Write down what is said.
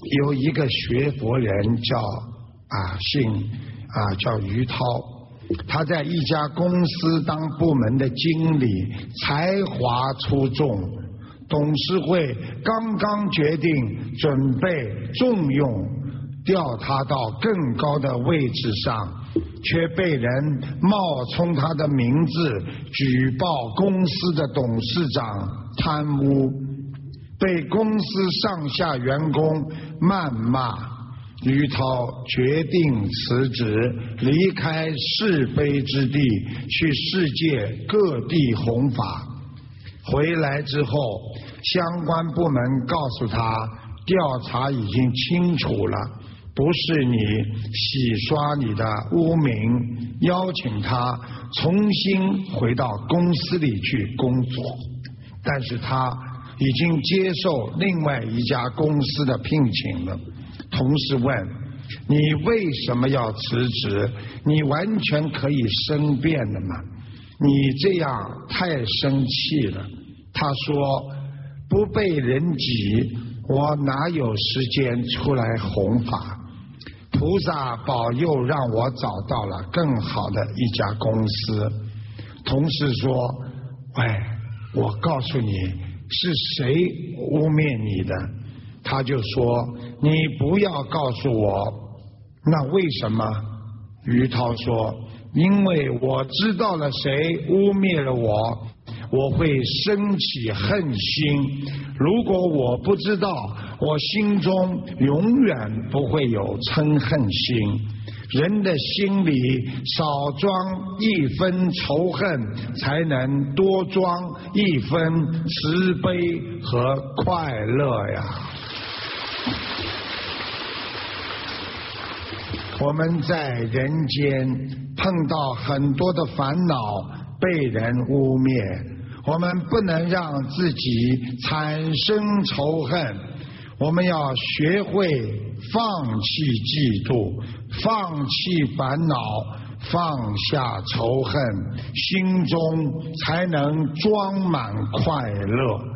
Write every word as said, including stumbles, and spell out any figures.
有一个学佛人叫啊姓啊叫于涛，他在一家公司当部门的经理，才华出众，董事会刚刚决定准备重用，调他到更高的位置上，却被人冒充他的名字举报公司的董事长贪污，被公司上下员工谩骂。于涛决定辞职，离开是非之地，去世界各地弘法。回来之后，相关部门告诉他，调查已经清楚了，不是你洗刷你的污名，邀请他重新回到公司里去工作。但是他已经接受另外一家公司的聘请了。同事问，你为什么要辞职？你完全可以申辩的嘛，你这样太生气了。他说，不被人挤，我哪有时间出来弘法？菩萨保佑，让我找到了更好的一家公司。同事说，喂，我告诉你是谁污蔑你的。他就说，你不要告诉我。那为什么？于涛说，因为我知道了谁污蔑了我，我会升起恨心。如果我不知道，我心中永远不会有嗔恨心。人的心里少装一分仇恨，才能多装一分慈悲和快乐呀。我们在人间碰到很多的烦恼，被人污蔑，我们不能让自己产生仇恨，我们要学会放弃嫉妒，放弃烦恼，放下仇恨，心中才能装满快乐。